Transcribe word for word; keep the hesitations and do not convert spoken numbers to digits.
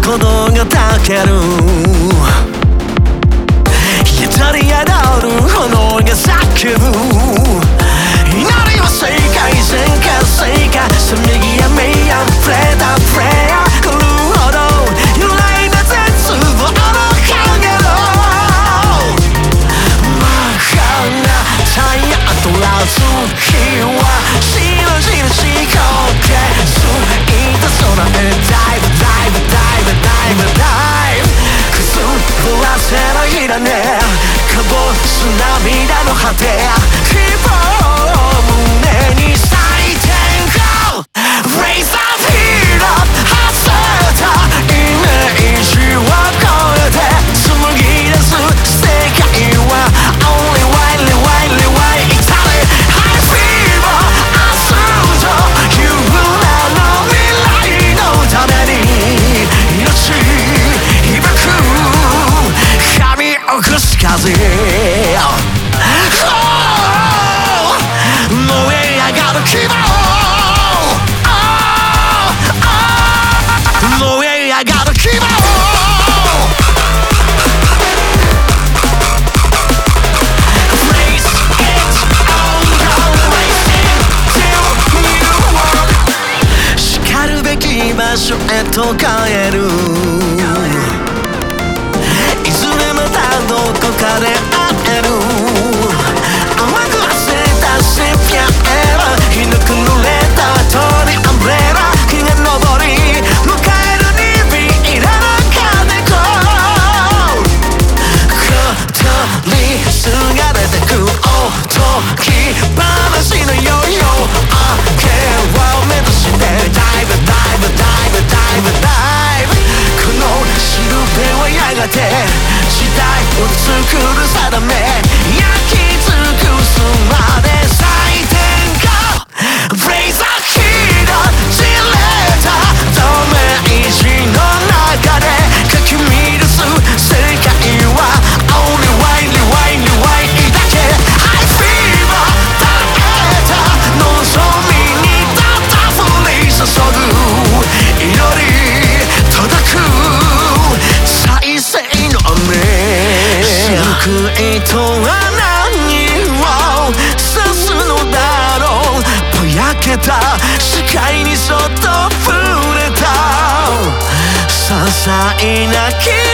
鼓動がたける宿り宿る炎が叫ぶ祈りは正解全か正かせめぎやめやプレーダープレイヤー来るほど揺らいだ絶望の影の真っ赤なタイヤ取らず火は白印こけすいた空へダイブダイブダイブダイブダイブくすぶらせのいらねえかぼす涙の果て希望を胸に咲いてこう Raise up here up 外れたイメージを超えて紡ぎ出す世界は Only widely widely widely Italy High fever 明日という名の未来のために命響く髪を起こす風燃え上がる希望燃え上がる希望叱るべき場所へと帰るいずれまたどこかで会える甘く焦ったセピアエラひどく濡れた後にアンブレラ日が昇り迎えるにビーラの金子語り継がれてくおとぎ話のようよ明けを目指してダイブダイブダイブダイブダイブこのしるべはやがて時代を作る定め焼き尽くすまで最天候 Blaze a heat 散れた透明地の中でかき乱す世界は Only widely widely widely だけ High fever 耐えた望みにたった降り注ぐ祈り届く再生の雨救いとは何を指すのだろうぼやけた視界にそっと触れた些細な気